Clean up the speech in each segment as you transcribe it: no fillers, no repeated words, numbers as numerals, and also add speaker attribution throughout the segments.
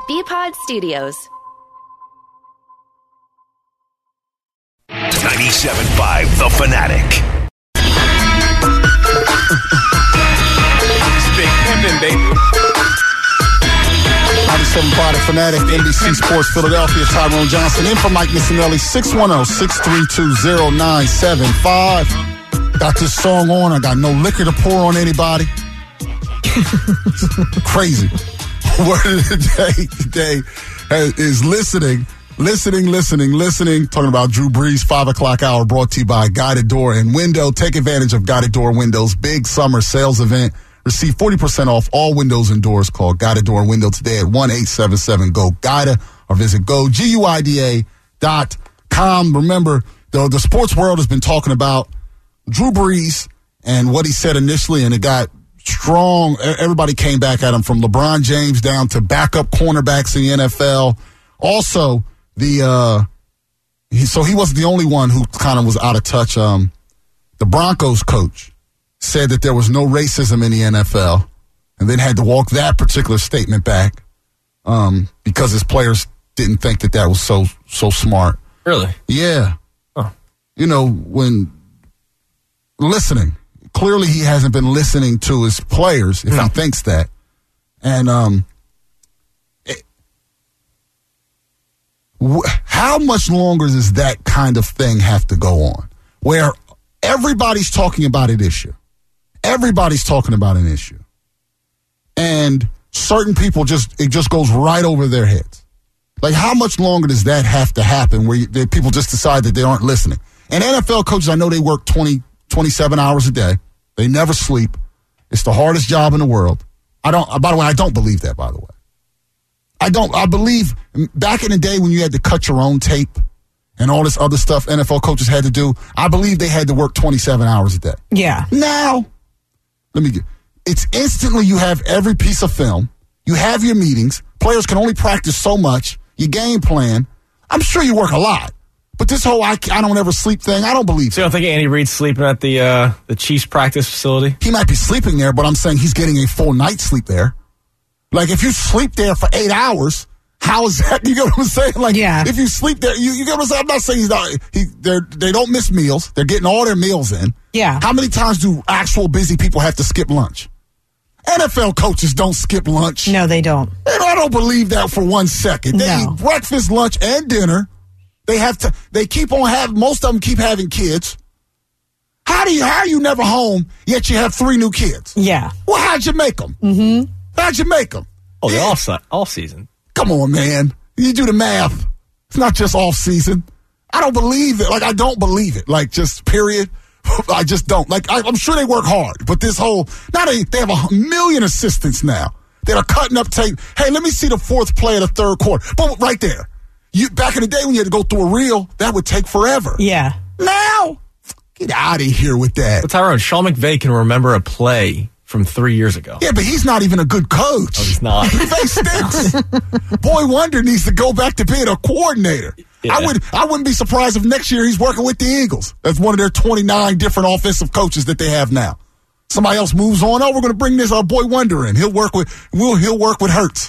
Speaker 1: BPod Studios.
Speaker 2: 97.5 The Fanatic.
Speaker 3: It's big pimpin', baby.
Speaker 4: 97.5 The Fanatic, NBC Sports Philadelphia. Tyrone Johnson in for Mike Missinelli. 610-632-0975. Got this song on. I got no liquor to pour on anybody. Crazy. Word of the day today is listening. Talking about Drew Brees, 5 o'clock hour, brought to you by Guided Door and Window. Take advantage of Guided Door Windows' big summer sales event. Receive 40% off all windows and doors. Call Guided Door and Window today at 1-877-GO-GUIDA or visit GUIDA.com. Remember, the sports world has been talking about Drew Brees and what he said initially, and it got strong. Everybody came back at him, from LeBron James down to backup cornerbacks in the NFL. Also, he wasn't the only one who kind of was out of touch. The Broncos coach said that there was no racism in the NFL, and then had to walk that particular statement back because his players didn't think that was so smart.
Speaker 3: Really?
Speaker 4: Yeah.
Speaker 3: Oh.
Speaker 4: You know, when listening, clearly he hasn't been listening to his players if he thinks that. And how much longer does that kind of thing have to go on, where everybody's talking about an issue? Everybody's talking about an issue. And certain people it just goes right over their heads. Like, how much longer does that have to happen where people just decide that they aren't listening? And NFL coaches, I know they work 27 hours a day. They never sleep. It's the hardest job in the world. By the way, I don't believe that, by the way. I believe back in the day when you had to cut your own tape and all this other stuff NFL coaches had to do, I believe they had to work 27 hours a day.
Speaker 5: Yeah.
Speaker 4: Now, it's instantly you have every piece of film. You have your meetings. Players can only practice so much. Your game plan. I'm sure you work a lot. But this whole I don't ever sleep thing, I don't believe
Speaker 3: So you don't think Andy Reid's sleeping at the Chiefs practice facility?
Speaker 4: He might be sleeping there, but I'm saying he's getting a full night's sleep there. Like, if you sleep there for 8 hours, how is that? You get what I'm saying? Like,
Speaker 5: yeah.
Speaker 4: If you sleep there, you get what I'm saying? I'm not saying they don't miss meals. They're getting all their meals in.
Speaker 5: Yeah.
Speaker 4: How many times do actual busy people have to skip lunch? NFL coaches don't skip lunch.
Speaker 5: No, they don't.
Speaker 4: And I don't believe that for 1 second. They eat breakfast, lunch, and dinner. They keep on having, most of them keep having kids. How are you never home, yet you have 3 new kids?
Speaker 5: Yeah.
Speaker 4: Well, how'd you make them?
Speaker 5: Mm-hmm.
Speaker 4: How'd you make them?
Speaker 3: Oh, the off season.
Speaker 4: Come on, man. You do the math. It's not just off season. I don't believe it. Like, I don't believe it. Like, just period. I just don't. Like, I'm sure they work hard, but this whole, they have 1 million assistants now that are cutting up tape. Hey, let me see the 4th play of the 3rd quarter. Boom, right there. Back in the day when you had to go through a reel, that would take forever.
Speaker 5: Yeah.
Speaker 4: Now, get out of here with that.
Speaker 3: But Tyrone, Sean McVay can remember a play from 3 years ago.
Speaker 4: Yeah, but he's not even a good coach.
Speaker 3: Oh, he's not.
Speaker 4: McVay stinks. Boy Wonder needs to go back to being a coordinator. Yeah. I wouldn't be surprised if next year he's working with the Eagles. That's one of their 29 different offensive coaches that they have now. Somebody else moves on. Oh, we're going to bring this Boy Wonder in. He'll work with Hurts.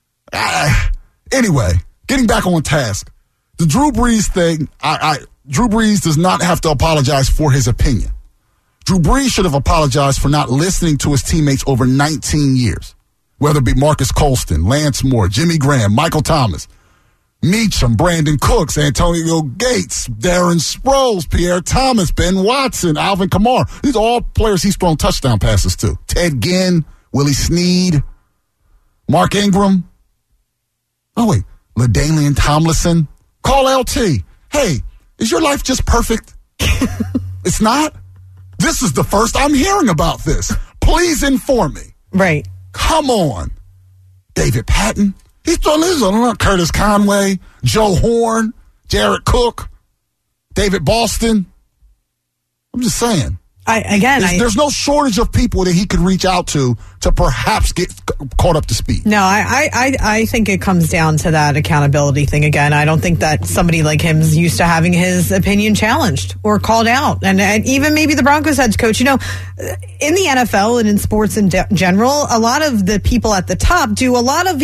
Speaker 4: Anyway, getting back on task. The Drew Brees thing, Drew Brees does not have to apologize for his opinion. Drew Brees should have apologized for not listening to his teammates over 19 years, whether it be Marcus Colston, Lance Moore, Jimmy Graham, Michael Thomas, Meacham, Brandon Cooks, Antonio Gates, Darren Sproles, Pierre Thomas, Ben Watson, Alvin Kamara. These are all players he's thrown touchdown passes to. Ted Ginn, Willie Snead, Mark Ingram. Oh, wait. LaDainian Tomlinson. Call LT. Hey, is your life just perfect? It's not? This is the first I'm hearing about this. Please inform me.
Speaker 5: Right.
Speaker 4: Come on. David Patton. He's throwing this on Curtis Conway, Joe Horn, Jared Cook, David Boston. I'm just saying. There's no shortage of people that he could reach out to perhaps get caught up to speed.
Speaker 1: No, I think it comes down to that accountability thing again. I don't think that somebody like him is used to having his opinion challenged or called out. And even maybe the Broncos head coach, in the NFL and in sports in general, a lot of the people at the top spend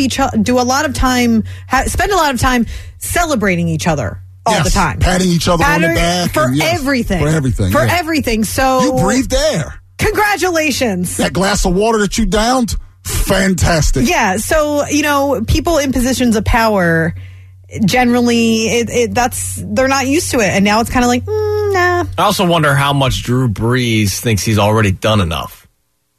Speaker 1: a lot of time celebrating each other. All the time.
Speaker 4: Patting each other on the back.
Speaker 1: For everything.
Speaker 4: For
Speaker 1: everything. So
Speaker 4: you breathed air.
Speaker 1: Congratulations.
Speaker 4: That glass of water that you downed, fantastic.
Speaker 1: Yeah. So, people in positions of power, generally, they're not used to it. And now it's kind of like, nah.
Speaker 3: I also wonder how much Drew Brees thinks he's already done enough.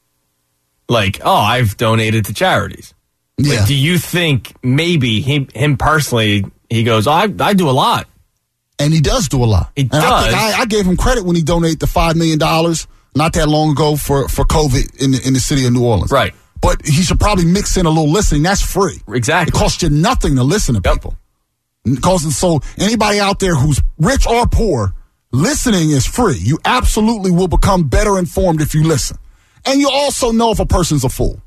Speaker 3: Like, I've donated to charities.
Speaker 4: Yeah.
Speaker 3: Like, do you think maybe him personally, he goes, I do a lot.
Speaker 4: And he does do a lot.
Speaker 3: He does.
Speaker 4: I gave him credit when he donated the $5 million not that long ago for COVID in the city of New Orleans.
Speaker 3: Right.
Speaker 4: But he should probably mix in a little listening. That's free.
Speaker 3: Exactly.
Speaker 4: It costs you nothing to listen to people. So anybody out there who's rich or poor, listening is free. You absolutely will become better informed if you listen. And you also know if a person's a fool.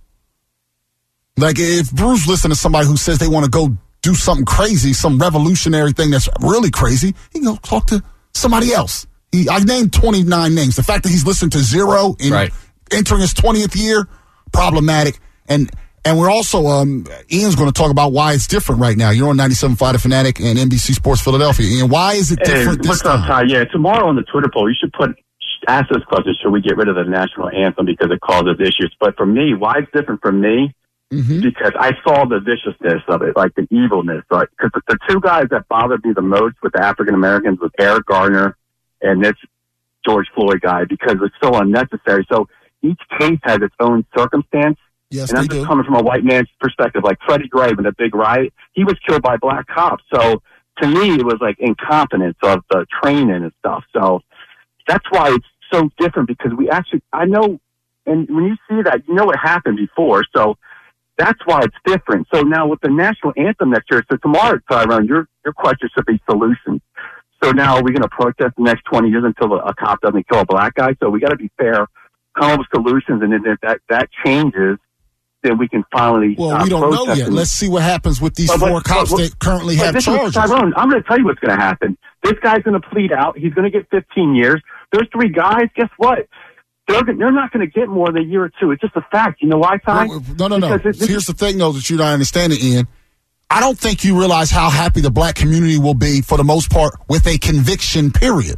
Speaker 4: Like if Bruce listens to somebody who says they want to go do something crazy, some revolutionary thing that's really crazy, he can go talk to somebody else. I named 29 names. The fact that he's listened to zero in entering his 20th year, problematic. And we're also, Ian's going to talk about why it's different right now. You're on 97.5 The Fanatic and NBC Sports Philadelphia. Ian, why is it different this time?
Speaker 5: What's up, Ty? Yeah, tomorrow on the Twitter poll, you should ask this question, should we get rid of the national anthem because it causes issues? But for me, why it's different from me, because I saw the viciousness of it, like the evilness. Right? Because the two guys that bothered me the most with the African Americans was Eric Garner and this George Floyd guy, because it's so unnecessary. So each case has its own circumstance.
Speaker 4: Yes,
Speaker 5: and I'm just coming from a white man's perspective, like Freddie Gray in the big riot. He was killed by black cops. So to me, it was like incompetence of the training and stuff. So that's why it's so different, because I know, and when you see that, you know what happened before. So that's why it's different. So now with the national anthem next year, so tomorrow, Tyrone, your question should be solutions. So now are we going to protest the next 20 years until a cop doesn't kill a black guy? So we got to be fair, come up with solutions, and then if that changes, then we can finally
Speaker 4: Well, we don't know yet. Let's see what happens with these four cops that currently have charges.
Speaker 5: Tyrone, I'm going to tell you what's going to happen. This guy's going to plead out. He's going to get 15 years. Those three guys, guess what? They're not going to get more than a year or two. It's just a fact. You know why, Ty?
Speaker 4: No. Here's the thing, though, that you're not understanding, Ian. I don't think you realize how happy the black community will be, for the most part, with a conviction, period.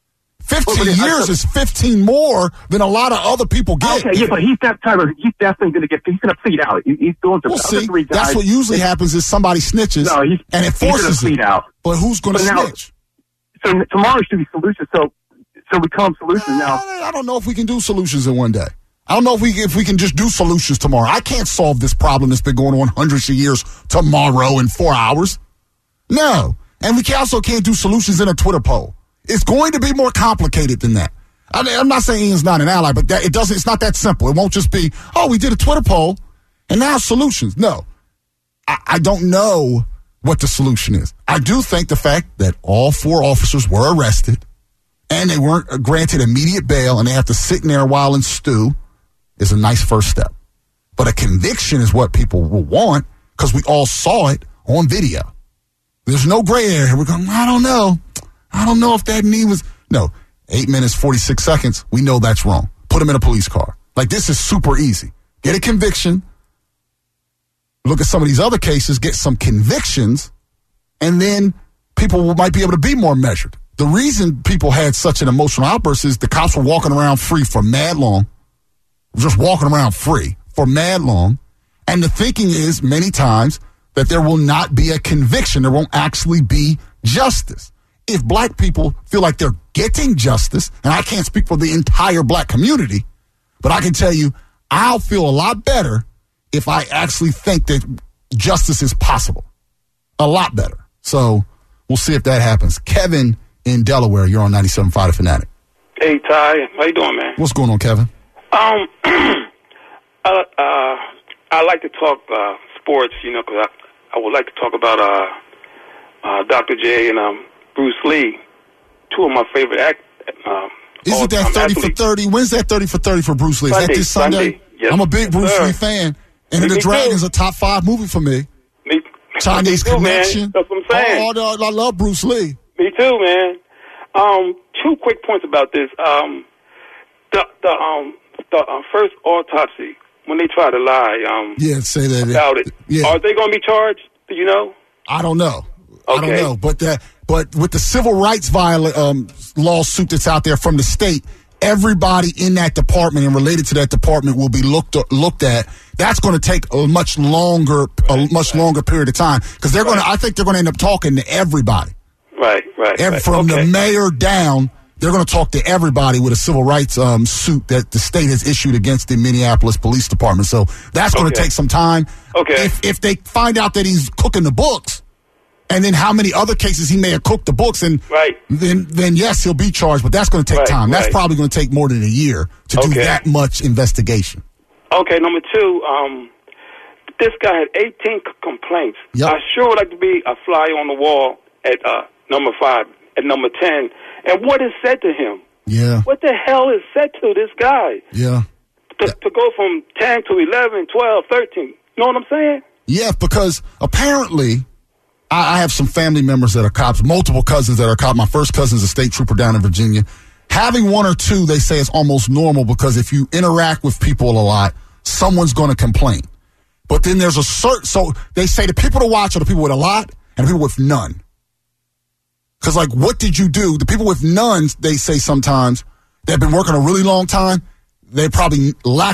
Speaker 4: 15 years is 15 more than a lot of other people get.
Speaker 5: Okay, yeah, but he's definitely going to he's going to plead out. He's going to
Speaker 4: three guys. That's what usually happens is somebody snitches and it forces
Speaker 5: plead out.
Speaker 4: But who's going to snitch?
Speaker 5: So tomorrow should be solutions. So we come solutions now.
Speaker 4: I don't know if we can do solutions in one day. I don't know if we can just do solutions tomorrow. I can't solve this problem that's been going on hundreds of years tomorrow in 4 hours. No. And we also can't do solutions in a Twitter poll. It's going to be more complicated than that. I'm not saying Ian's not an ally, but it's not that simple. It won't just be, we did a Twitter poll and now solutions. No. I don't know what the solution is. I do think the fact that all four officers were arrested and they weren't granted immediate bail and they have to sit in there a while and stew is a nice first step. But a conviction is what people will want, because we all saw it on video. There's no gray area. We're going, I don't know if that knee was... No, 8 minutes, 46 seconds, we know that's wrong. Put him in a police car. Like, this is super easy. Get a conviction. Look at some of these other cases, get some convictions, and then people might be able to be more measured. The reason people had such an emotional outburst is the cops were walking around free for mad long. Just walking around free for mad long. And the thinking is many times that there will not be a conviction. There won't actually be justice. If black people feel like they're getting justice, and I can't speak for the entire black community, but I can tell you I'll feel a lot better if I actually think that justice is possible. A lot better. So we'll see if that happens. Kevin in Delaware, you're on 97.5 The Fanatic.
Speaker 6: Hey, Ty. How you doing, man?
Speaker 4: What's going on, Kevin?
Speaker 6: I like to talk sports, because I would like to talk about Dr. J and Bruce Lee, two of my favorite
Speaker 4: Isn't that 30 for 30? When's that 30 for 30 for Bruce Lee? Is that this Sunday?
Speaker 6: Yes,
Speaker 4: I'm a big Bruce
Speaker 6: sir.
Speaker 4: Lee fan. And The Dragon is a top 5 movie for me.
Speaker 6: Me,
Speaker 4: Chinese
Speaker 6: me too,
Speaker 4: Connection.
Speaker 6: Man. That's what I'm saying.
Speaker 4: I love Bruce Lee.
Speaker 6: Me too, man. 2 quick points about this. The first autopsy, when they try to lie
Speaker 4: Say that
Speaker 6: about it, are they going to be charged? Do you know?
Speaker 4: I don't know.
Speaker 6: Okay.
Speaker 4: I don't know. But with the civil rights lawsuit that's out there from the state, everybody in that department and related to that department will be looked at. That's going to take a much longer period of time because they're going to. I think they're going to end up talking to everybody.
Speaker 6: Right.
Speaker 4: From the mayor down, they're going to talk to everybody with a civil rights suit that the state has issued against the Minneapolis Police Department. So that's going to take some time.
Speaker 6: Okay.
Speaker 4: If they find out that he's cooking the books, and then how many other cases he may have cooked the books, and then yes, he'll be charged. But that's going to take time. That's probably going to take more than a year to do that much investigation.
Speaker 6: Okay, number 2, this guy had 18 complaints.
Speaker 4: Yep.
Speaker 6: I sure would like to be a fly on the wall at number 5, at number 10. And what is said to him?
Speaker 4: Yeah.
Speaker 6: What the hell is said to this guy?
Speaker 4: Yeah.
Speaker 6: To go from 10 to 11, 12, 13. You know what I'm saying?
Speaker 4: Yeah, because apparently I have some family members that are cops, multiple cousins that are cops. My first cousin's a state trooper down in Virginia. Having 1 or 2, they say, is almost normal because if you interact with people a lot, someone's going to complain. But then there's so they say the people to watch are the people with a lot and the people with none. Because, like, what did you do? The people with none, they say sometimes, they've been working a really long time, they're probably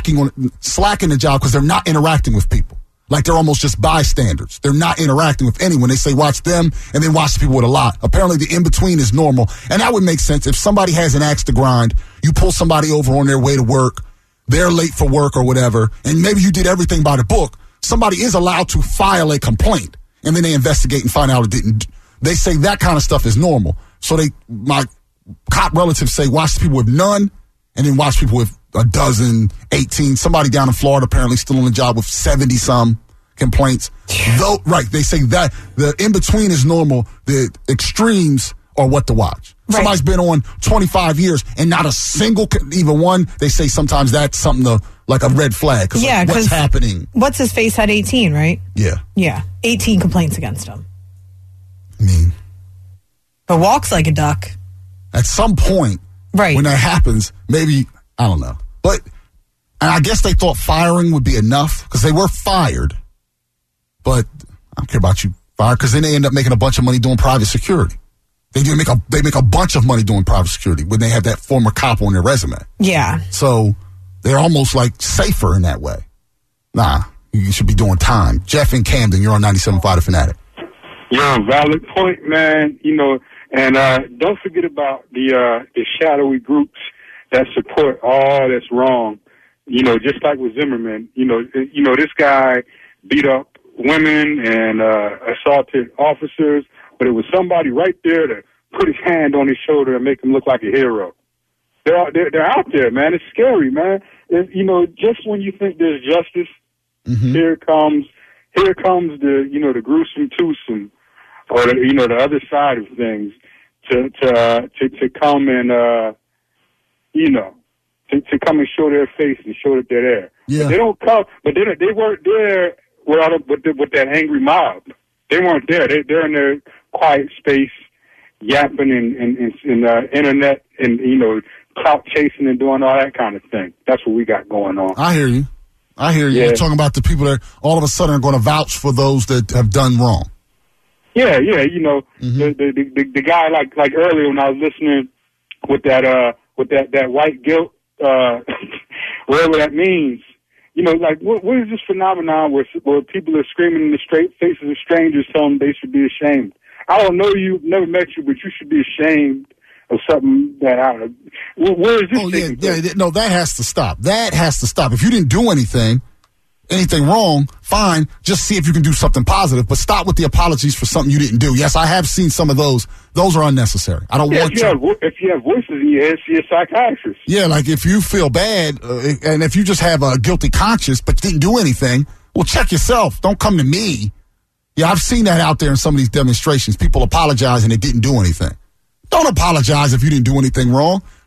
Speaker 4: slacking the job because they're not interacting with people. Like they're almost just bystanders. They're not interacting with anyone. They say watch them and then watch the people with a lot. Apparently the in-between is normal. And that would make sense. If somebody has an axe to grind, you pull somebody over on their way to work, they're late for work or whatever, and maybe you did everything by the book, somebody is allowed to file a complaint. And then they investigate and find out it didn't. They say that kind of stuff is normal. So my cop relatives say watch the people with none and then watch people with a dozen, 18. Somebody down in Florida apparently still on the job with 70-some complaints. Though, right, they say that the in-between is normal. The extremes are what to watch. Right. Somebody's been on 25 years and not a single, even one, they say sometimes that's something like a red flag.
Speaker 1: Yeah,
Speaker 4: like, what's happening?
Speaker 1: What's his face had 18, right?
Speaker 4: Yeah.
Speaker 1: Yeah, 18 complaints against him.
Speaker 4: I mean.
Speaker 1: But walks like a duck.
Speaker 4: At some point,
Speaker 1: right,
Speaker 4: when that happens, maybe, I don't know. But, and I guess they thought firing would be enough because they were fired. But I don't care about you fired because then they end up making a bunch of money doing private security. They make a bunch of money doing private security when they have that former cop on their resume.
Speaker 1: Yeah.
Speaker 4: So they're almost like safer in that way. Nah, you should be doing time. Jeff in Camden, you're on 97.5 The Fanatic.
Speaker 7: You're a valid point, man. You know, and don't forget about the shadowy groups that support all that's wrong. You know, just like with Zimmerman. You know, this guy beat up women and assaulted officers, but it was somebody right there to put his hand on his shoulder and make him look like a hero. They're out there, man. It's scary, man. Just when you think there's justice, here comes the gruesome twosome, or the other side of things to come and to come and show their face and show that they're there.
Speaker 4: Yeah.
Speaker 7: But they don't come, but they weren't there with that angry mob. They weren't there. They're in their quiet space, yapping in internet and clout chasing and doing all that kind of thing. That's what we got going on.
Speaker 4: I hear you. Yeah. You're talking about the people that all of a sudden are going to vouch for those that have done wrong.
Speaker 7: Yeah. The guy like earlier when I was listening with that white guilt, whatever that means. What is this phenomenon where people are screaming in the straight faces of strangers telling them they should be ashamed? I don't know you, never met you, but you should be ashamed of something that where is this taking place?
Speaker 4: No, that has to stop. That has to stop. If you didn't do anything wrong, fine. Just see if you can do something positive, but stop with the apologies for something you didn't do. Yes, I have seen some of those. Those are unnecessary. I don't want
Speaker 7: if you have voices in your head, see a psychiatrist.
Speaker 4: Yeah, like if you feel bad and if you just have a guilty conscience but didn't do anything, well, check yourself. Don't come to me. Yeah, I've seen that out there in some of these demonstrations. People apologize and they didn't do anything. Don't apologize if you didn't do anything wrong.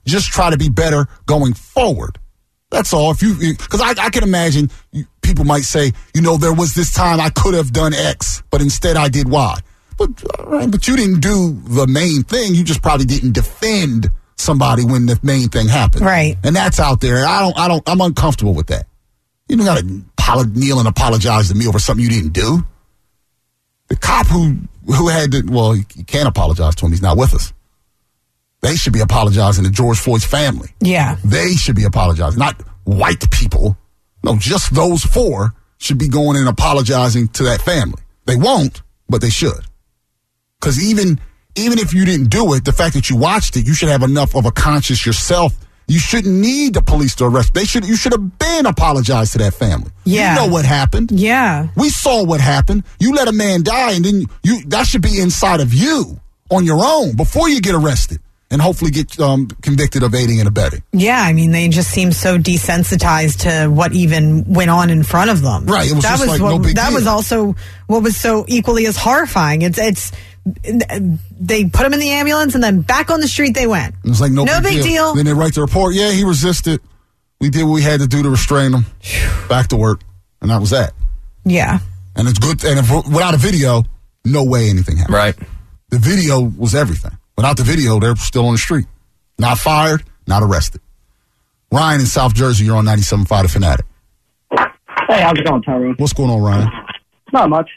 Speaker 4: just try to be better going forward. That's all. Because I can imagine people might say, there was this time I could have done X, but instead I did Y. But you didn't do the main thing. You just probably didn't defend somebody when the main thing happened.
Speaker 1: Right.
Speaker 4: And that's out there. I'm uncomfortable with that. You don't got to kneel and apologize to me over something you didn't do. The cop who had to, you can't apologize to him. He's not with us. They should be apologizing to George Floyd's family.
Speaker 1: Yeah.
Speaker 4: They should be apologizing, not white people. No, just those 4 should be going and apologizing to that family. They won't, but they should. Because even if you didn't do it, the fact that you watched it, you should have enough of a conscience yourself. You shouldn't need the police to arrest. You should have been apologized to that family.
Speaker 1: Yeah.
Speaker 4: You know what happened.
Speaker 1: Yeah.
Speaker 4: We saw what happened. You let a man die, and then that should be inside of you on your own before you get arrested and hopefully get convicted of aiding and abetting.
Speaker 1: Yeah, I mean, they just seem so desensitized to what even went on in front of them.
Speaker 4: Right. It was just like no big deal.
Speaker 1: That was also what was so equally as horrifying. It's they put him in the ambulance and then back on the street they went.
Speaker 4: It was like no big
Speaker 1: deal.
Speaker 4: Then they write the report. Yeah, he resisted. We did what we had to do to restrain him. Back to work. And that was that.
Speaker 1: Yeah.
Speaker 4: And it's good. And without a video, no way anything happened.
Speaker 3: Right.
Speaker 4: The video was everything. Without the video, they're still on the street. Not fired, not arrested. Ryan in South Jersey, you're on 97.5 The Fanatic.
Speaker 8: Hey, how's it going, Tyrone?
Speaker 4: What's going on, Ryan?
Speaker 8: Not much.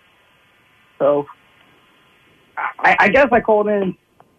Speaker 8: So, I guess I called in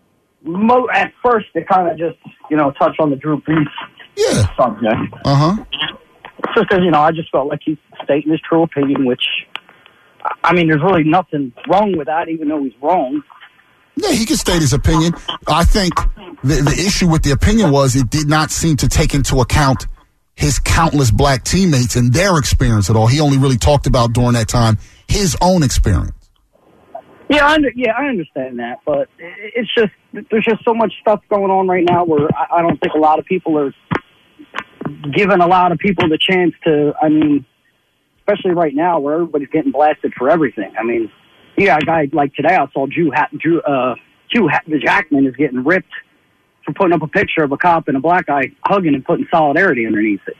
Speaker 8: at first to kind of just, touch on the Drew Brees subject.
Speaker 4: Uh-huh.
Speaker 8: Just because, I just felt like he's stating his true opinion, which, I mean, there's really nothing wrong with that, even though he's wrong.
Speaker 4: Yeah, he can state his opinion. I think the issue with the opinion was it did not seem to take into account his countless black teammates and their experience at all. He only really talked about during that time his own experience.
Speaker 8: Yeah, I understand that, but it's just there's just so much stuff going on right now where I don't think a lot of people are giving a lot of people the chance to. I mean, especially right now where everybody's getting blasted for everything. I mean, yeah, a guy like today I saw Hugh Jackman is getting ripped for putting up a picture of a cop and a black guy hugging and putting solidarity underneath it.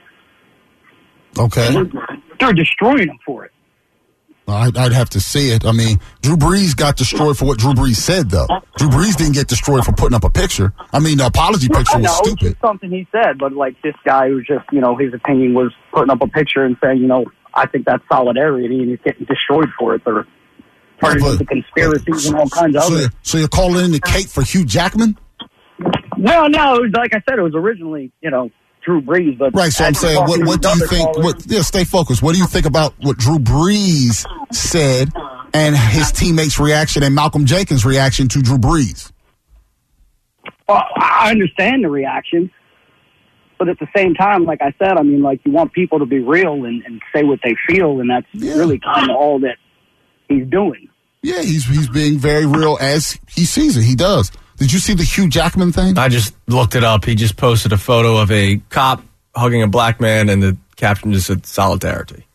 Speaker 4: Okay,
Speaker 8: they're destroying him for it.
Speaker 4: I'd have to see it. I mean, Drew Brees got destroyed for what Drew Brees said, though. Drew Brees didn't get destroyed for putting up a picture. I mean, the apology picture was stupid.
Speaker 8: It's just something he said, but like this guy who just, his opinion was putting up a picture and saying, I think that's solidarity, and he's getting destroyed for it. They're turning into conspiracies and all kinds of other.
Speaker 4: So you're calling in the cake for Hugh Jackman?
Speaker 8: No, like I said, it was originally, Drew Brees, but
Speaker 4: right. So I'm saying, what do you think? Stay focused. What do you think about what Drew Brees said and his teammates' reaction and Malcolm Jenkins' reaction to Drew Brees?
Speaker 8: Well, I understand the reaction, but at the same time, like I said, I mean, like you want people to be real and say what they feel, and that's really kind of all that he's doing.
Speaker 4: Yeah, he's being very real as he sees it. He does. Did you see the Hugh Jackman thing?
Speaker 3: I just looked it up. He just posted a photo of a cop hugging a black man, and the caption just said solidarity.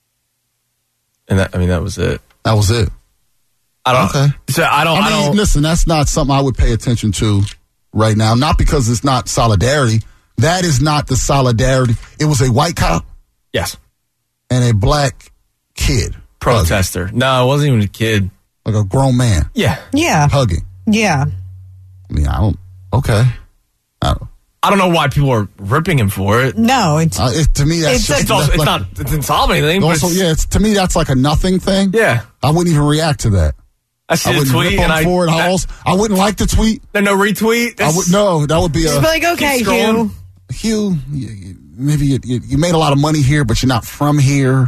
Speaker 3: And that was it.
Speaker 4: That was it.
Speaker 3: I don't.
Speaker 4: Listen, that's not something I would pay attention to right now. Not because it's not solidarity. That is not the solidarity. It was a white cop.
Speaker 3: Yes.
Speaker 4: And a black kid.
Speaker 3: Protester. No, it wasn't even a kid.
Speaker 4: Like a grown man.
Speaker 3: Yeah.
Speaker 1: Yeah.
Speaker 4: Hugging.
Speaker 1: Yeah.
Speaker 4: I mean, I
Speaker 3: don't know why people are ripping him for it.
Speaker 1: No,
Speaker 4: to me that's
Speaker 3: it didn't solve anything.
Speaker 4: Also, to me that's like a nothing thing.
Speaker 3: Yeah,
Speaker 4: I wouldn't even react to that.
Speaker 3: I see the tweet and I
Speaker 4: wouldn't like the tweet.
Speaker 3: No retweet.
Speaker 4: That would be
Speaker 1: just be like, okay,
Speaker 4: Hugh, maybe you made a lot of money here, but you're not from here.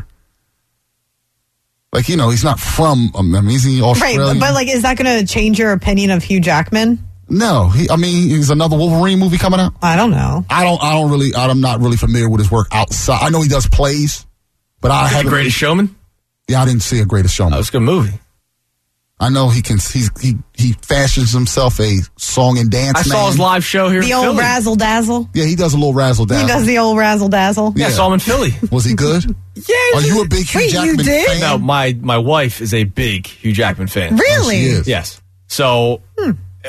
Speaker 4: Like, he's not from. He's in Australia.
Speaker 1: Right, but like, is that going to change your opinion of Hugh Jackman?
Speaker 4: No, he's another Wolverine movie coming out.
Speaker 1: I don't know.
Speaker 4: I'm not really familiar with his work outside. I know he does plays, but I haven't.
Speaker 3: The Greatest Showman?
Speaker 4: Yeah, I didn't see a Greatest Showman.
Speaker 3: That was a good movie.
Speaker 4: I know he fashions himself a song and dance.
Speaker 3: I saw his live show here.
Speaker 1: The old razzle dazzle.
Speaker 4: Yeah, he does a little razzle dazzle.
Speaker 1: He does the old razzle dazzle.
Speaker 3: Yeah, I saw him in Philly.
Speaker 4: Was he good?
Speaker 3: Yeah.
Speaker 4: Are you a big Hugh Jackman fan?
Speaker 3: No, my wife is a big Hugh Jackman fan.
Speaker 1: Really?
Speaker 4: Oh, she is.
Speaker 3: Yes. So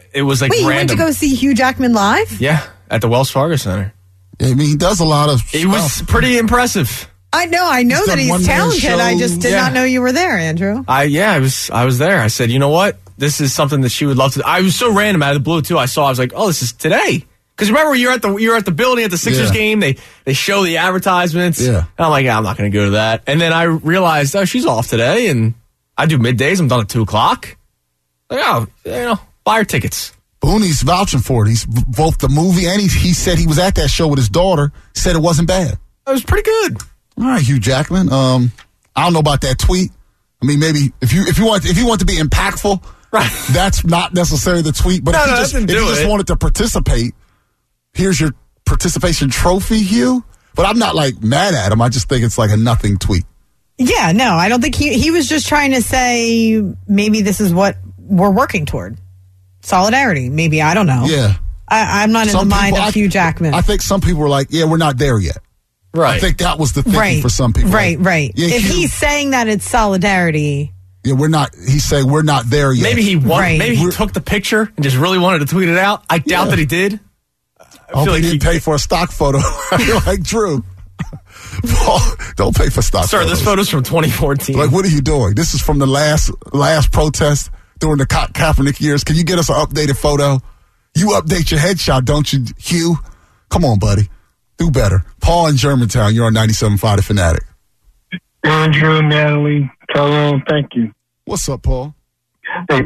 Speaker 3: it was like
Speaker 1: Wait,
Speaker 3: random.
Speaker 1: you went to go see Hugh Jackman live?
Speaker 3: Yeah, at the Wells Fargo Center.
Speaker 4: I mean, he does a lot of
Speaker 3: It was
Speaker 4: stuff.
Speaker 3: pretty impressive.
Speaker 1: I know
Speaker 4: He's
Speaker 1: that
Speaker 4: done
Speaker 1: he's
Speaker 4: one-man
Speaker 1: talented. I just did
Speaker 3: shows.
Speaker 1: not know you were there, Andrew.
Speaker 3: I was there. I said, you know what? This is something that she would love to. I was so random out of the blue too. I was like, oh, this is today. Because remember, you're at the building at the Sixers game. They show the advertisements.
Speaker 4: Yeah.
Speaker 3: And I'm like, I'm not going to go to that. And then I realized, oh, she's off today, and I do middays. I'm done at 2:00. Like, oh, buy her tickets.
Speaker 4: Booney's vouching for it. He's both the movie and he said he was at that show with his daughter. Said it wasn't bad.
Speaker 3: It was pretty good.
Speaker 4: All right, Hugh Jackman. I don't know about that tweet. I mean, maybe if you want to be impactful,
Speaker 3: right?
Speaker 4: That's not necessarily the tweet. But if you just wanted to participate, here's your participation trophy, Hugh. But I'm not like mad at him. I just think it's like a nothing tweet.
Speaker 1: Yeah, no, I don't think he was just trying to say maybe this is what we're working toward. Solidarity, maybe. I don't know.
Speaker 4: Yeah.
Speaker 1: I'm not in the mind of Hugh Jackman.
Speaker 4: I think some people were like, yeah, we're not there yet.
Speaker 3: Right.
Speaker 4: I think that was the thinking for some people.
Speaker 1: Right.
Speaker 4: Yeah,
Speaker 1: if he's saying that it's solidarity.
Speaker 4: Yeah, we're not. He's saying we're not there yet.
Speaker 3: Maybe he took the picture and just really wanted to tweet it out. I doubt that he did.
Speaker 4: I hope he didn't pay for a stock photo. You're like, Drew, Paul, don't pay for stock photos.
Speaker 3: Sir, this photo's from 2014.
Speaker 4: Like, what are you doing? This is from the last protest during the Kaepernick years. Can you get us an updated photo? You update your headshot, don't you, Hugh? Come on, buddy. Do better. Paul in Germantown, you're on 97.5 The Fanatic.
Speaker 7: Andrew, Natalie, Tyrone, thank you.
Speaker 4: What's up, Paul?
Speaker 7: Hey,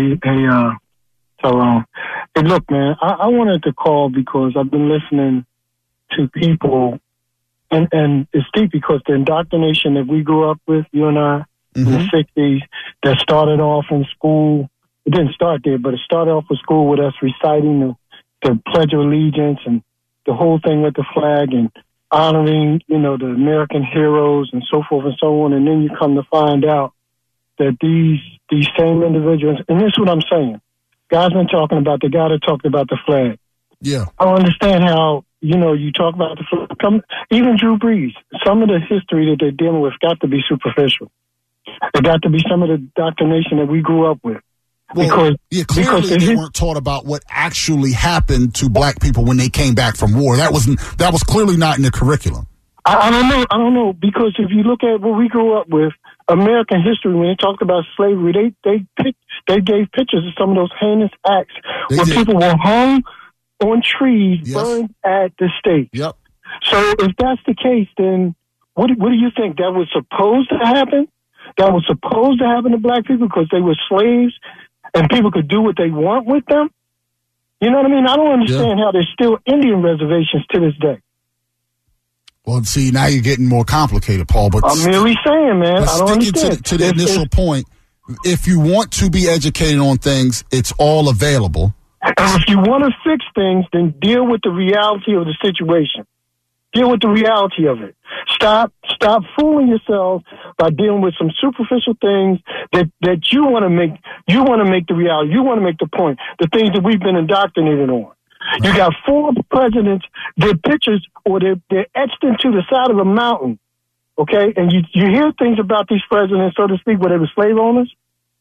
Speaker 7: Tyrone. Hey, look, man, I wanted to call because I've been listening to people, and it's deep because the indoctrination that we grew up with, you and I, in the 60s, that started off in school. It didn't start there, but it started off with school with us reciting the Pledge of Allegiance and the whole thing with the flag and honoring, the American heroes and so forth and so on. And then you come to find out that these same individuals, and this is what I'm saying. Guys been talking about the guy that talked about the flag.
Speaker 4: Yeah.
Speaker 7: I don't understand how, you talk about the flag. Even Drew Brees, some of the history that they're dealing with got to be superficial. It got to be some of the indoctrination that we grew up with.
Speaker 4: Well, clearly they weren't taught about what actually happened to black people when they came back from war. That was clearly not in the curriculum.
Speaker 7: I don't know, because if you look at what we grew up with, American history, when they talked about slavery, they gave pictures of some of those heinous acts where people were hung on trees, burned at the stake.
Speaker 4: Yep.
Speaker 7: So if that's the case, then what do you think? That was supposed to happen? That was supposed to happen to black people because they were slaves and people could do what they want with them? You know what I mean? I don't understand how there's still Indian reservations to this day.
Speaker 4: Well, see, now you're getting more complicated, Paul. But
Speaker 7: I'm merely saying, man, I don't understand.
Speaker 4: To the initial point, if you want to be educated on things, it's all available.
Speaker 7: And if you want to fix things, then deal with the reality of the situation. Deal with the reality of it. Stop fooling yourself by dealing with some superficial things that you want to make. You want to make the reality. You want to make the point. The things that we've been indoctrinated on. Right. You got 4 presidents. Their pictures, or they're etched into the side of a mountain. Okay, and you hear things about these presidents, so to speak, where they were slave owners.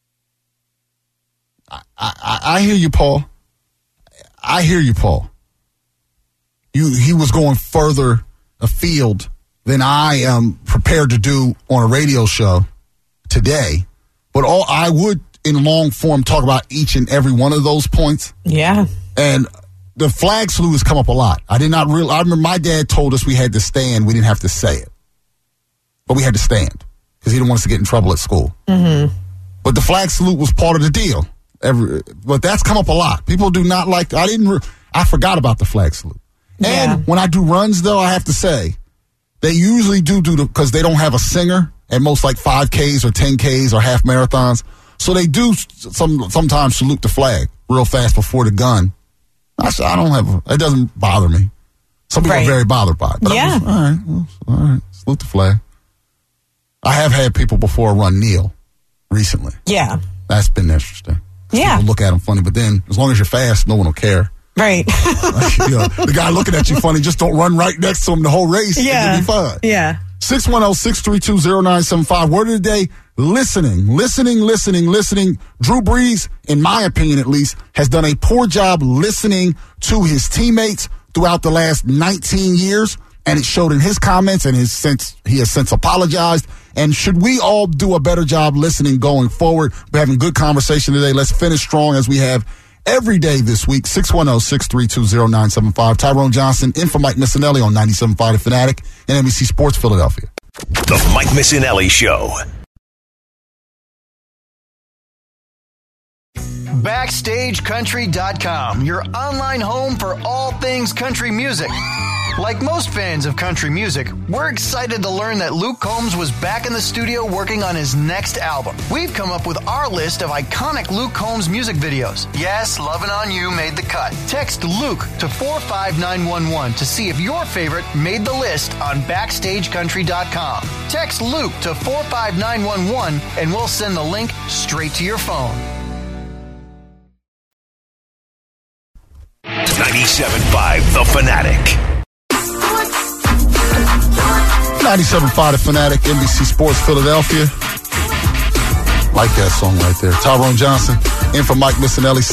Speaker 4: I hear you, Paul. He was going further afield than I am prepared to do on a radio show today. But I would, in long form, talk about each and every one of those points.
Speaker 1: Yeah.
Speaker 4: And the flag salute has come up a lot. I remember my dad told us we had to stand. We didn't have to say it. But we had to stand because he didn't want us to get in trouble at school. Mm-hmm. But the flag salute was part of the deal. But that's come up a lot. People do not like. I forgot about the flag salute.
Speaker 1: Yeah.
Speaker 4: And when I do runs, though, I have to say, they usually do because they don't have a singer at most, like 5Ks or 10Ks or half marathons. So they do sometimes salute the flag real fast before the gun. It doesn't bother me. Some people are very bothered by it. But
Speaker 1: yeah.
Speaker 4: All right, salute the flag. I have had people before run kneel recently.
Speaker 1: Yeah.
Speaker 4: That's been interesting.
Speaker 1: Yeah.
Speaker 4: People look at them funny, but then as long as you're fast, no one will care.
Speaker 1: Right.
Speaker 4: The guy looking at you funny, just don't run right next to him the whole race.
Speaker 1: Yeah.
Speaker 4: It'll be fine.
Speaker 1: Yeah.
Speaker 4: 610-632-0975. Word of the day, listening. Drew Brees, in my opinion at least, has done a poor job listening to his teammates throughout the last 19 years, and it showed in his comments, and he has since apologized. And should we all do a better job listening going forward? We're having good conversation today. Let's finish strong as we have every day this week. 610-632-0975. Tyrone Johnson in for Mike Missinelli on 97.5 The Fanatic and NBC Sports Philadelphia.
Speaker 2: The Mike Missinelli Show.
Speaker 9: BackstageCountry.com, your online home for all things country music. Like most fans of country music, we're excited to learn that Luke Combs was back in the studio working on his next album. We've come up with our list of iconic Luke Combs music videos. Yes, Lovin' On You made the cut. Text Luke to 45911 to see if your favorite made the list on BackstageCountry.com. Text Luke to 45911 and we'll send the link straight to your phone.
Speaker 2: 97.5 The Fanatic.
Speaker 4: 97.5 The Fanatic, NBC Sports Philadelphia. Like that song right there. Tyrone Johnson in for Mike Missinelli.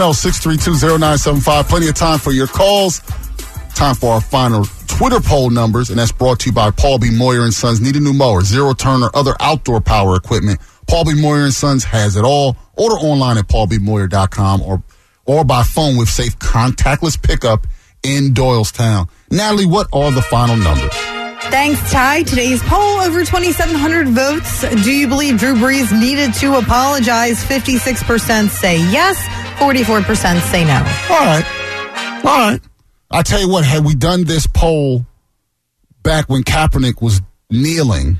Speaker 4: 610-632-0975. Plenty of time for your calls. Time for our final Twitter poll numbers, and that's brought to you by Paul B. Moyer and Sons. Need a new mower, zero-turn, or other outdoor power equipment. Paul B. Moyer and Sons has it all. Order online at paulbmoyer.com or by phone with safe contactless pickup in Doylestown. Natalie, what are the final numbers?
Speaker 1: Thanks, Ty. Today's poll, over 2,700 votes. Do you believe Drew Brees needed to apologize? 56% say yes, 44% say no.
Speaker 4: All right. I tell you what, had we done this poll back when Kaepernick was kneeling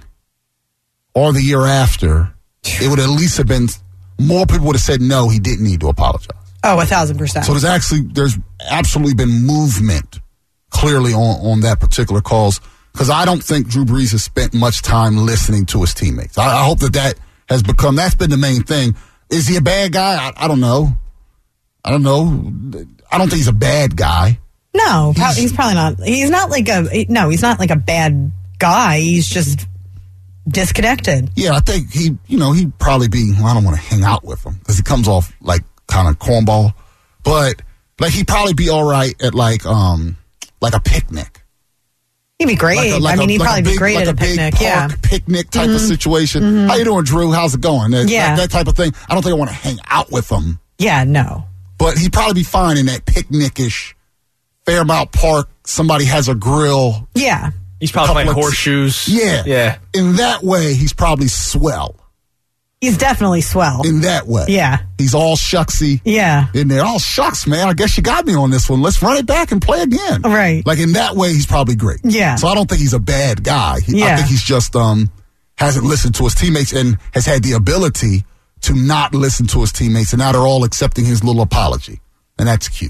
Speaker 4: or the year after, it would at least have been, more people would have said no, he didn't need to apologize.
Speaker 1: Oh, 1,000%.
Speaker 4: So there's absolutely been movement clearly on that particular cause, because I don't think Drew Brees has spent much time listening to his teammates. I hope that has become, that's been the main thing. Is he a bad guy? I don't know. I don't think he's a bad guy.
Speaker 1: No, he's probably not. He's not like he's not like a bad guy. He's just disconnected.
Speaker 4: Yeah, I think he'd probably be, I don't want to hang out with him because he comes off like kind of cornball, but like he'd probably be all right at like a picnic.
Speaker 1: He'd be great. He'd probably be great at a picnic.
Speaker 4: Picnic type of situation. Mm-hmm. How you doing, Drew? How's it going? That type of thing. I don't think I want to hang out with him.
Speaker 1: Yeah, no.
Speaker 4: But he'd probably be fine in that picnic-ish Fairmount Park. Somebody has a grill.
Speaker 1: Yeah.
Speaker 3: He's probably playing horseshoes.
Speaker 4: Yeah. In that way, he's probably swell.
Speaker 1: He's definitely swell.
Speaker 4: In that way.
Speaker 1: Yeah.
Speaker 4: He's all shucksy.
Speaker 1: Yeah.
Speaker 4: In there. Oh, shucks, man. I guess you got me on this one. Let's run it back and play again.
Speaker 1: Right.
Speaker 4: Like in that way, he's probably great.
Speaker 1: Yeah.
Speaker 4: So I don't think he's a bad guy. I think he's just hasn't listened to his teammates and has had the ability to not listen to his teammates, and now they're all accepting his little apology. And that's cute.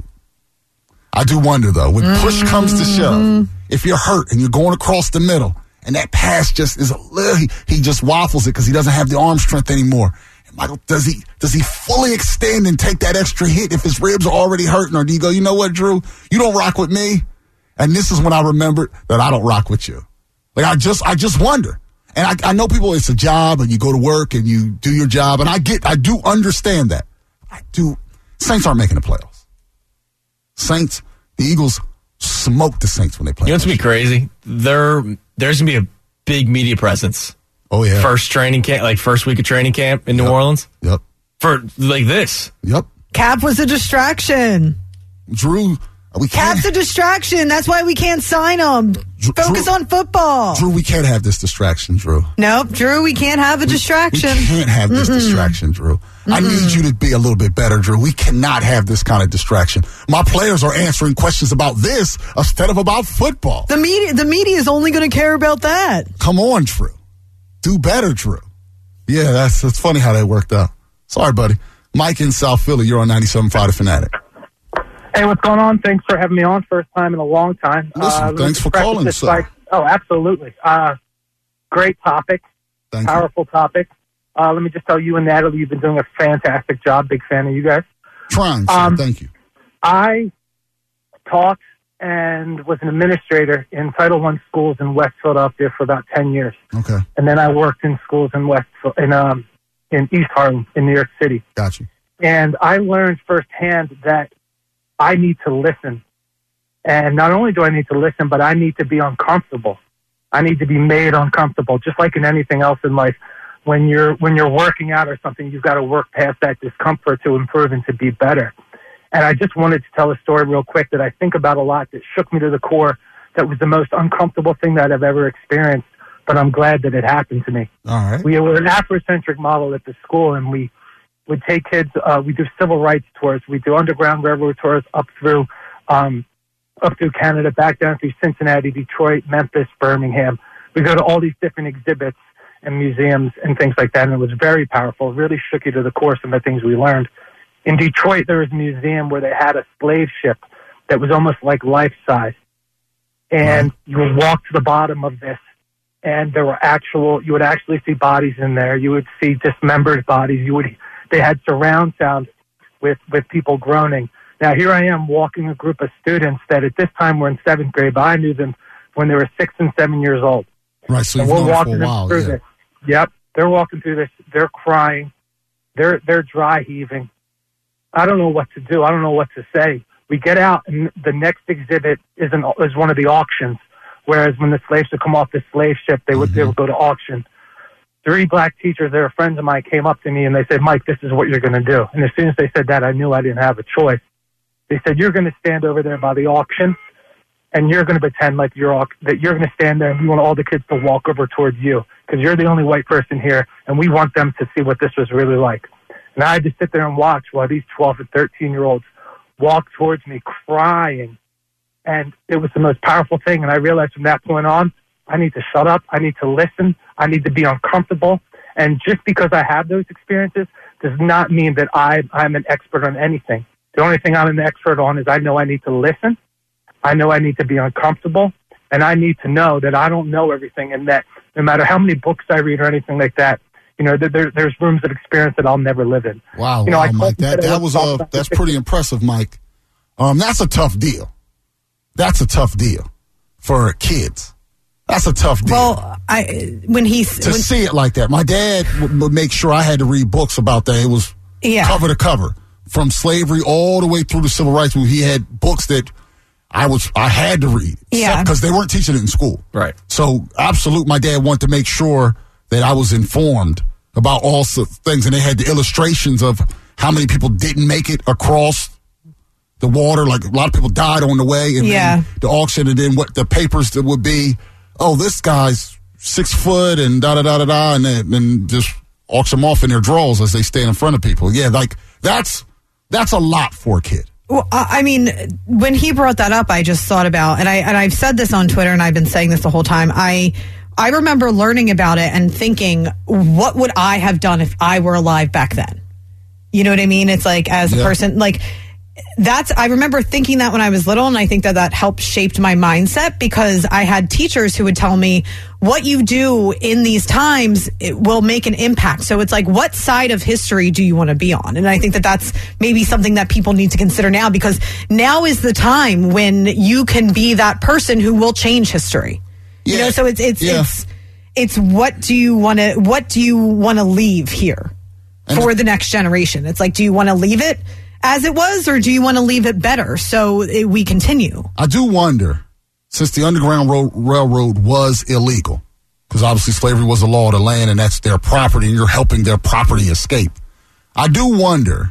Speaker 4: I do wonder, though, when push comes to shove, if you're hurt and you're going across the middle, and that pass just is a little, he just waffles it because he doesn't have the arm strength anymore. And Michael, does he fully extend and take that extra hit if his ribs are already hurting? Or do you go, you know what, Drew? You don't rock with me. And this is when I remembered that I don't rock with you. Like, I just wonder. And I know people, it's a job and you go to work and you do your job. And I do understand that. Saints aren't making the playoffs. Saints, the Eagles smoked the Saints when they played.
Speaker 3: You know what's going to be crazy? There's going to be a big media presence.
Speaker 4: Oh, yeah.
Speaker 3: First week of training camp in New Orleans.
Speaker 4: Yep.
Speaker 3: For like this.
Speaker 4: Yep.
Speaker 1: Cap was a distraction.
Speaker 4: Drew,
Speaker 1: Cap's a distraction. That's why we can't sign him. Focus on football.
Speaker 4: Drew, we can't have this distraction, Drew.
Speaker 1: Nope, Drew, we can't have a distraction.
Speaker 4: We can't have this distraction, Drew. I need you to be a little bit better, Drew. We cannot have this kind of distraction. My players are answering questions about this instead of about football.
Speaker 1: The media is only going to care about that.
Speaker 4: Come on, Drew. Do better, Drew. Yeah, that's funny how that worked out. Sorry, buddy. Mike in South Philly, you're on 97.5 The Fanatic.
Speaker 10: Hey, what's going on? Thanks for having me on. First time in a long time.
Speaker 4: Listen, thanks for calling, sir.
Speaker 10: Absolutely. Great topic. Powerful topic. Let me just tell you and Natalie, you've been doing a fantastic job. Big fan of you guys.
Speaker 4: Trying, sir. Thank you.
Speaker 10: I talked and was an administrator in Title I schools in West Philadelphia for about 10 years.
Speaker 4: Okay.
Speaker 10: And then I worked in schools in in East Harlem in New York City.
Speaker 4: Got you.
Speaker 10: And I learned firsthand that I need to listen. And not only do I need to listen, but I need to be uncomfortable. I need to be made uncomfortable, just like in anything else in life. When you're working out or something, you've got to work past that discomfort to improve and to be better. And I just wanted to tell a story real quick that I think about a lot, that shook me to the core, that was the most uncomfortable thing that I've ever experienced, but I'm glad that it happened to me.
Speaker 4: All right.
Speaker 10: We were an Afrocentric model at the school, and we would take kids, we do civil rights tours, we do Underground Railroad tours up through Canada, back down through Cincinnati, Detroit, Memphis, Birmingham. We go to all these different exhibits and museums and things like that, and it was very powerful. It really shook you to the core, some of the things we learned. In Detroit, there was a museum where they had a slave ship that was almost like life-size. And you would walk to the bottom of this, and there were you would actually see bodies in there. You would see dismembered bodies. They had surround sound with people groaning. Now, here I am walking a group of students that at this time were in 7th grade, but I knew them when they were 6 and 7 years old.
Speaker 4: Right, so
Speaker 10: and
Speaker 4: you've known
Speaker 10: walking
Speaker 4: for a while.
Speaker 10: through this. Yep, they're walking through this. They're crying. They're dry heaving. I don't know what to do. I don't know what to say. We get out, and the next exhibit is one of the auctions. Whereas when the slaves would come off the slave ship, they would go to auction. 3 black teachers that are friends of mine came up to me and they said, "Mike, this is what you're going to do." And as soon as they said that, I knew I didn't have a choice. They said, "You're going to stand over there by the auction, and you're going to pretend like that you're going to stand there, and we want all the kids to walk over towards you because you're the only white person here, and we want them to see what this was really like." And I had to sit there and watch while these 12 and 13-year-olds walked towards me crying. And it was the most powerful thing. And I realized from that point on, I need to shut up. I need to listen. I need to be uncomfortable. And just because I have those experiences does not mean that I'm an expert on anything. The only thing I'm an expert on is I know I need to listen. I know I need to be uncomfortable. And I need to know that I don't know everything, and that no matter how many books I read or anything like that, there's rooms of experience that I'll never live in.
Speaker 4: Wow, Mike, that's pretty impressive, Mike. That's a tough deal. That's a tough deal for kids. That's a tough deal.
Speaker 1: Well, see
Speaker 4: it like that. My dad would make sure I had to read books about that. It was cover to cover, from slavery all the way through the civil rights movement. He had books that I had to read, because they weren't teaching it in school.
Speaker 3: Right.
Speaker 4: So, absolute, my dad wanted to make sure that I was informed about all sorts of things, and they had the illustrations of how many people didn't make it across the water. Like, a lot of people died on the way, and then the auction, and then what the papers that would be. Oh, this guy's 6 foot and da-da-da-da-da, and then just auction them off in their drawers as they stand in front of people. Yeah, like, that's a lot for a kid.
Speaker 1: Well, I mean, when he brought that up, I just thought about, and I've said this on Twitter, and I've been saying this the whole time, I remember learning about it and thinking, what would I have done if I were alive back then? You know what I mean? It's like, as a person, like, I remember thinking that when I was little, and I think that helped shaped my mindset, because I had teachers who would tell me, what you do in these times, it will make an impact. So it's like, what side of history do you want to be on? And I think that that's maybe something that people need to consider now, because now is the time when you can be that person who will change history. You know, so it's what do you want to leave here for the next generation? It's like, do you want to leave it as it was, or do you want to leave it better so we continue?
Speaker 4: I do wonder, since the Underground Railroad was illegal, because obviously slavery was the law of the land, and that's their property, and you're helping their property escape. I do wonder.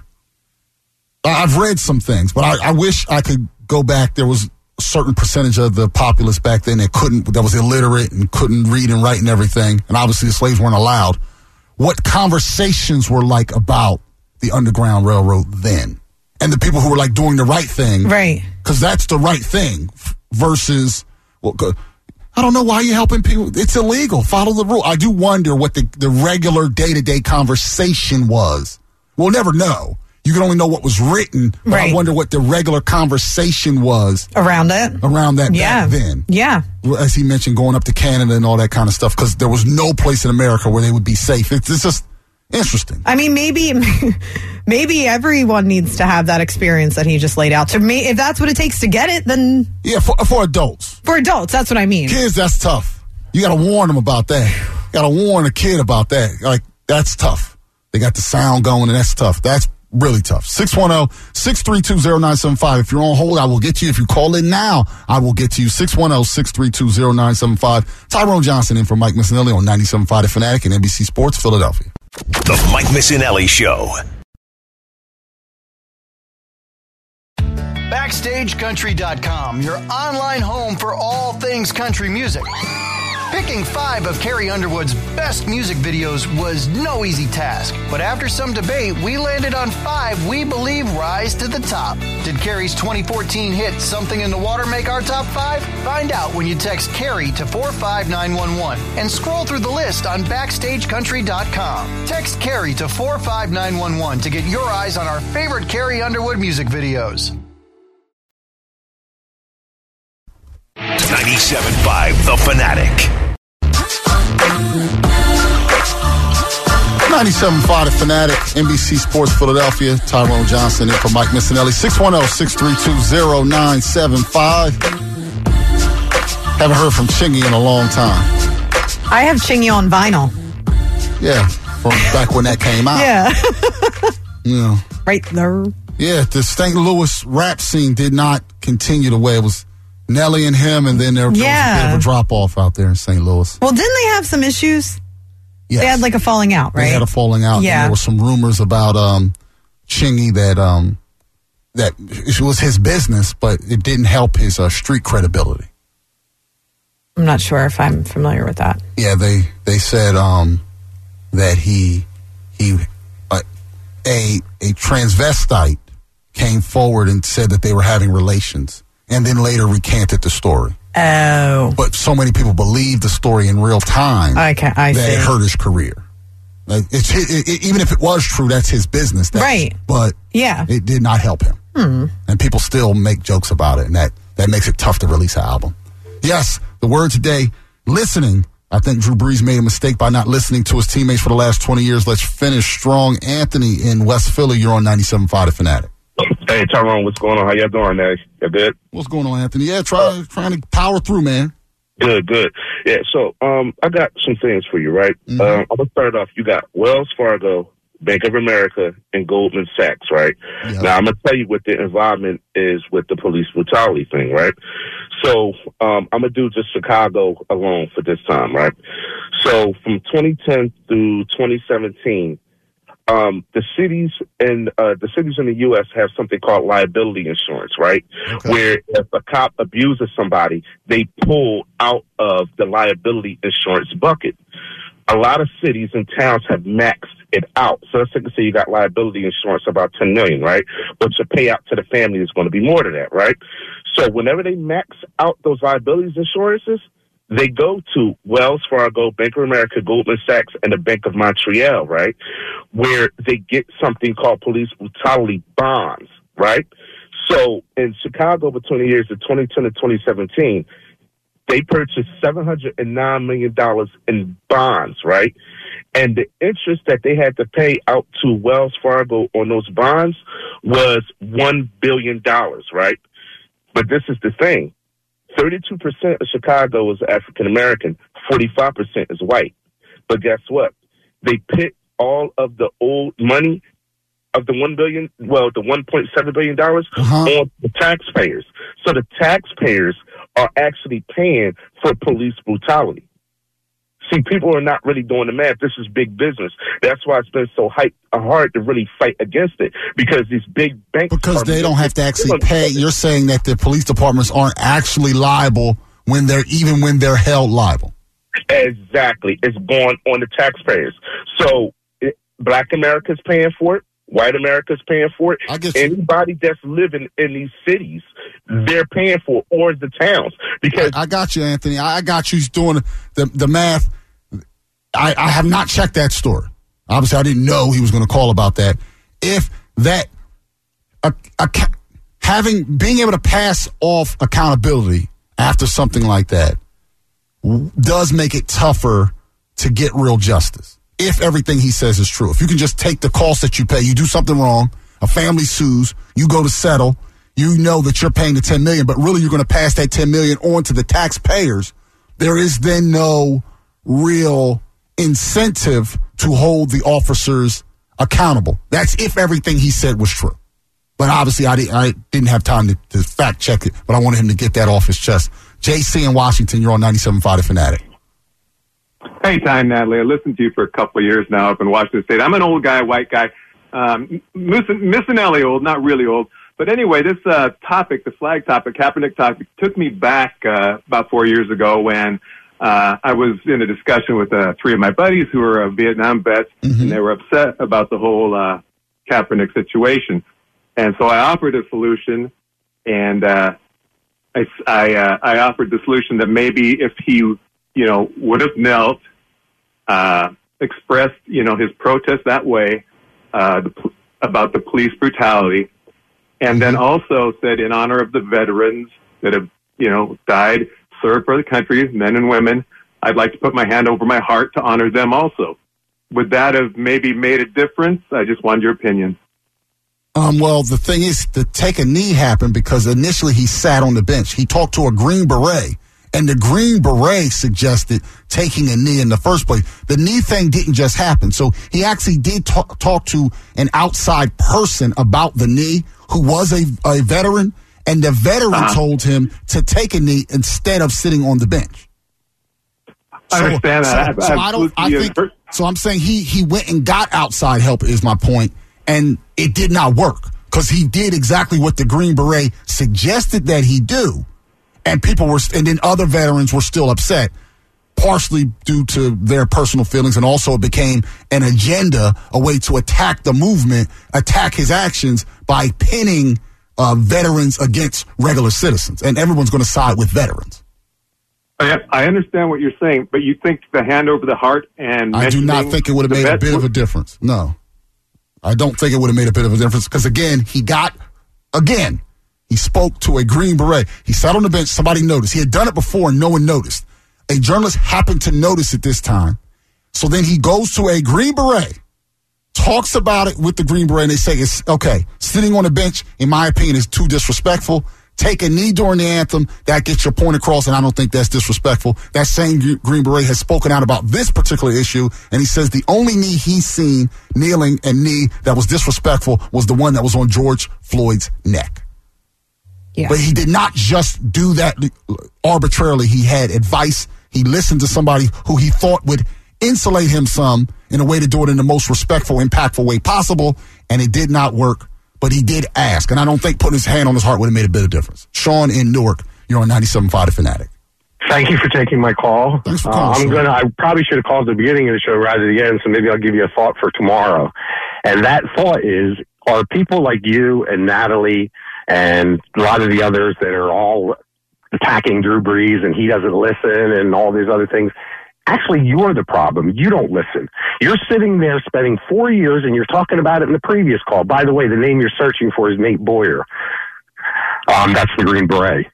Speaker 4: I've read some things, but I wish I could go back. There was a certain percentage of the populace back then that was illiterate and couldn't read and write and everything, and obviously the slaves weren't allowed. What conversations were like about the Underground Railroad then, and the people who were like doing the right thing,
Speaker 1: right?
Speaker 4: Because that's the right thing. Versus, well, I don't know why you're helping people. It's illegal. Follow the rule. I do wonder what the regular day-to-day conversation was. We'll never know. You can only know what was written, but I wonder what the regular conversation was
Speaker 1: around that
Speaker 4: back then.
Speaker 1: Yeah.
Speaker 4: As he mentioned, going up to Canada and all that kind of stuff, because there was no place in America where they would be safe. It's just interesting.
Speaker 1: I mean, maybe everyone needs to have that experience that he just laid out. To me, if that's what it takes to get it, then
Speaker 4: Yeah, for adults.
Speaker 1: For adults, that's what I mean.
Speaker 4: Kids, that's tough. You got to warn them about that. You got to warn a kid about that. Like, that's tough. They got the sound going, and that's tough. That's really tough. 610-632-0975. If you're on hold, I will get you. If you call in now, I will get to you. 610-632-0975. Tyrone Johnson in for Mike Missinelli on 97.5 The Fanatic and NBC Sports Philadelphia.
Speaker 2: The Mike Missinelli Show.
Speaker 9: BackstageCountry.com, your online home for all things country music. Picking 5 of Carrie Underwood's best music videos was no easy task, but after some debate, we landed on 5 we believe rise to the top. Did Carrie's 2014 hit Something in the Water make our top 5? Find out when you text Carrie to 45911 and scroll through the list on BackstageCountry.com. Text Carrie to 45911 to get your eyes on our favorite Carrie Underwood music videos.
Speaker 2: 97.5 The Fanatic.
Speaker 4: 97.5 The Fanatic, NBC Sports Philadelphia. Tyrone Johnson in for Mike Missinelli. 610-632-0975. Haven't heard from Chingy in a long time.
Speaker 1: I have Chingy on vinyl.
Speaker 4: Yeah, from back when that came out.
Speaker 1: Yeah.
Speaker 4: Yeah.
Speaker 1: Right there.
Speaker 4: Yeah, the St. Louis rap scene did not continue the way it was. Nelly and him, and then there was a bit of a drop-off out there in St. Louis.
Speaker 1: Well, didn't they have some issues?
Speaker 4: Yes.
Speaker 1: They had like a falling out, right?
Speaker 4: They had a falling out.
Speaker 1: Yeah.
Speaker 4: And there were some rumors about Chingy that it was his business, but it didn't help his street credibility.
Speaker 1: I'm not sure if I'm familiar with that.
Speaker 4: Yeah, they said that he a transvestite came forward and said that they were having relations. And then later recanted the story.
Speaker 1: Oh.
Speaker 4: But so many people believed the story in real time
Speaker 1: I
Speaker 4: that
Speaker 1: see.
Speaker 4: it hurt his career. Like, even if it was true, that's his business.
Speaker 1: Right.
Speaker 4: But it did not help him. And people still make jokes about it, and that makes it tough to release an album. Yes, the word today, listening. I think Drew Brees made a mistake by not listening to his teammates for the last 20 years. Let's finish strong. Anthony in West Philly, you're on 97.5 The Fanatic.
Speaker 11: Hey, Tyrone, what's going on? How y'all doing there? You good?
Speaker 4: What's going on, Anthony? Yeah, trying to power through, man.
Speaker 11: Good. Yeah, so I got some things for you, right?
Speaker 4: Mm-hmm.
Speaker 11: I'm going to start off. You got Wells Fargo, Bank of America, and Goldman Sachs, right?
Speaker 4: Yeah.
Speaker 11: Now, I'm going to tell you what the involvement is with the police brutality thing, right? So I'm going to do just Chicago alone for this time, right? So from 2010 through 2017, the cities in the U.S. have something called liability insurance, right? Okay. Where if a cop abuses somebody, they pull out of the liability insurance bucket. A lot of cities and towns have maxed it out. So let's say you got liability insurance about $10 million, right? But your payout to the family is going to be more than that, right? So whenever they max out those liabilities insurances, they go to Wells Fargo, Bank of America, Goldman Sachs, and the Bank of Montreal, right, where they get something called police brutality bonds, right? So in Chicago between the years of 2010 and 2017, they purchased $709 million in bonds, right? And the interest that they had to pay out to Wells Fargo on those bonds was $1 billion, right? But this is the thing. 32% of Chicago is African American, 45% is white. But guess what? They pit all of the old money of the $1 billion, well, the $1.7 billion on the taxpayers. So the taxpayers are actually paying for police brutality. See, people are not really doing the math. This is big business. That's why it's been so hard to really fight against it, because these big banks...
Speaker 4: Because they don't have to actually pay. You're saying that the police departments aren't actually liable when they're held liable.
Speaker 11: Exactly. It's going on the taxpayers. So Black America's paying for it. White America's paying for it. Anybody that's living in these cities, they're paying for it, or the towns. Because
Speaker 4: I got you, Anthony. I got you doing the math. I have not checked that story. Obviously, I didn't know he was going to call about that. If that being able to pass off accountability after something like that does make it tougher to get real justice. if everything he says is true. If you can just take the cost that you pay, you do something wrong, a family sues, you go to settle, you know that you're paying the $10 million, but really you're going to pass that $10 million on to the taxpayers. There is then no real incentive to hold the officers accountable. That's if everything he said was true. But obviously I didn't have time to fact check it, but I wanted him to get that off his chest. JC in Washington, you're on 97.5 The Fanatic.
Speaker 12: Hey, Ty, Natalie. I listened to you for a couple of years now up in Washington State. I'm an old guy, white guy. Missing Ellie old, not really old. But anyway, this topic, the flag topic, Kaepernick topic, took me back about 4 years ago when I was in a discussion with three of my buddies who were Vietnam vets, and they were upset about the whole Kaepernick situation. And so I offered a solution, and I offered the solution that maybe if he, would have knelt, expressed, his protest that way about the police brutality, and then also said in honor of the veterans that have, died, served for the country, men and women, I'd like to put my hand over my heart to honor them also. Would that have maybe made a difference? I just wanted your opinion.
Speaker 4: Well, the thing is, the take a knee happened because initially he sat on the bench. He talked to a Green Beret, and the Green Beret suggested taking a knee in the first place. The knee thing didn't just happen. So he actually did talk to an outside person about the knee who was a veteran, and the veteran told him to take a knee instead of sitting on the bench.
Speaker 12: I understand that.
Speaker 4: So I'm saying he went and got outside help is my point. And it did not work because he did exactly what the Green Beret suggested that he do. And and then other veterans were still upset, partially due to their personal feelings. And also it became an agenda, a way to attack the movement, attack his actions by pinning veterans against regular citizens. And everyone's going to side with veterans.
Speaker 12: I understand what you're saying, but you think the hand over the heart and
Speaker 4: I do not think it would have made a bit of a difference. No. I don't think it would have made a bit of a difference because, again, he spoke to a Green Beret. He sat on the bench. Somebody noticed. He had done it before and no one noticed. A journalist happened to notice it this time. So then he goes to a Green Beret, talks about it with the Green Beret, and they say, it's okay. Sitting on the bench, in my opinion, is too disrespectful. Take a knee during the anthem. That gets your point across, and I don't think that's disrespectful. That same Green Beret has spoken out about this particular issue, and he says the only knee he's seen, kneeling and knee, that was disrespectful was the one that was on George Floyd's neck. Yeah. But he did not just do that arbitrarily. He had advice. He listened to somebody who he thought would insulate him some in a way to do it in the most respectful, impactful way possible, and it did not work. But he did ask, and I don't think putting his hand on his heart would have made a bit of difference. Sean in Newark, you're on 97.5 The Fanatic.
Speaker 13: Thank you for taking my call.
Speaker 4: Thanks for calling.
Speaker 13: I probably should have called at the beginning of the show rather than the end, so maybe I'll give you a thought for tomorrow. And that thought is, are people like you and Natalie and a lot of the others that are all attacking Drew Brees and he doesn't listen and all these other things, actually, you're the problem. You don't listen. You're sitting there spending 4 years, and you're talking about it in the previous call. By the way, the name you're searching for is Nate Boyer. That's the Green Beret.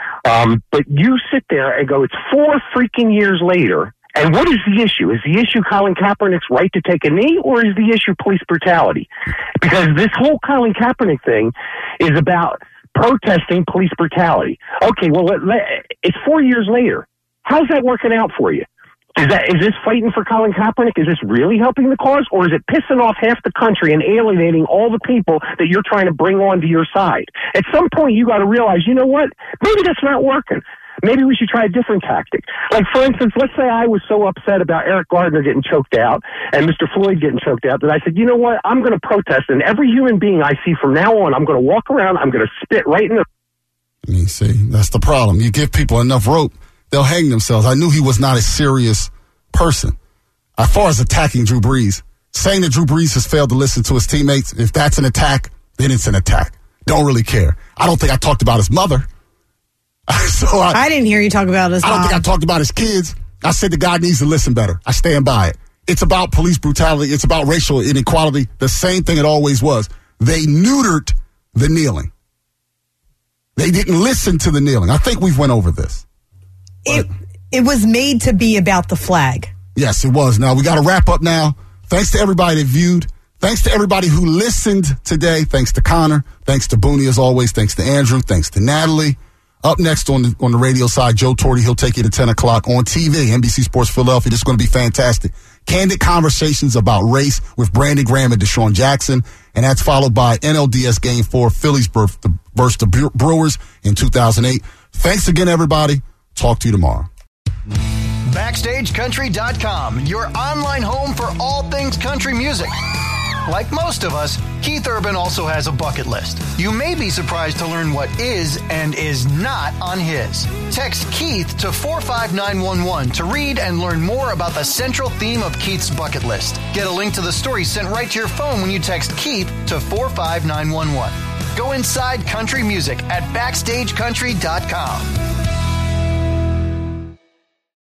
Speaker 13: But you sit there and go, it's 4 freaking years later, and what is the issue? Is the issue Colin Kaepernick's right to take a knee, or is the issue police brutality? Because this whole Colin Kaepernick thing is about protesting police brutality. Okay, well, it's 4 years later. How's that working out for you? Is this fighting for Colin Kaepernick? Is this really helping the cause? Or is it pissing off half the country and alienating all the people that you're trying to bring onto your side? At some point, you got to realize, you know what? Maybe that's not working. Maybe we should try a different tactic. Like, for instance, let's say I was so upset about Eric Gardner getting choked out and Mr. Floyd getting choked out that I said, you know what? I'm going to protest. And every human being I see from now on, I'm going to walk around, I'm going to spit right in the...
Speaker 4: You see, that's the problem. You give people enough rope, they'll hang themselves. I knew he was not a serious person. As far as attacking Drew Brees, saying that Drew Brees has failed to listen to his teammates, if that's an attack, then it's an attack. Don't really care. I don't think I talked about his mother.
Speaker 1: I didn't hear you talk about his mom.
Speaker 4: I don't think I talked about his kids. I said the guy needs to listen better. I stand by it. It's about police brutality. It's about racial inequality. The same thing it always was. They neutered the kneeling. They didn't listen to the kneeling. I think we've went over this.
Speaker 1: It was made to be about the flag.
Speaker 4: Yes, it was. Now, we got to wrap up now. Thanks to everybody that viewed. Thanks to everybody who listened today. Thanks to Connor. Thanks to Booney, as always. Thanks to Andrew. Thanks to Natalie. Up next on the radio side, Joe Torty. He'll take you to 10 o'clock on TV, NBC Sports Philadelphia. This is going to be fantastic. Candid conversations about race with Brandon Graham and Deshaun Jackson. And that's followed by NLDS Game 4, Phillies versus the Brewers in 2008. Thanks again, everybody. Talk to you tomorrow.
Speaker 9: BackstageCountry.com, your online home for all things country music. Like most of us, Keith Urban also has a bucket list. You may be surprised to learn what is and is not on his. Text Keith to 45911 to read and learn more about the central theme of Keith's bucket list. Get a link to the story sent right to your phone when you text Keith to 45911. Go inside country music at BackstageCountry.com.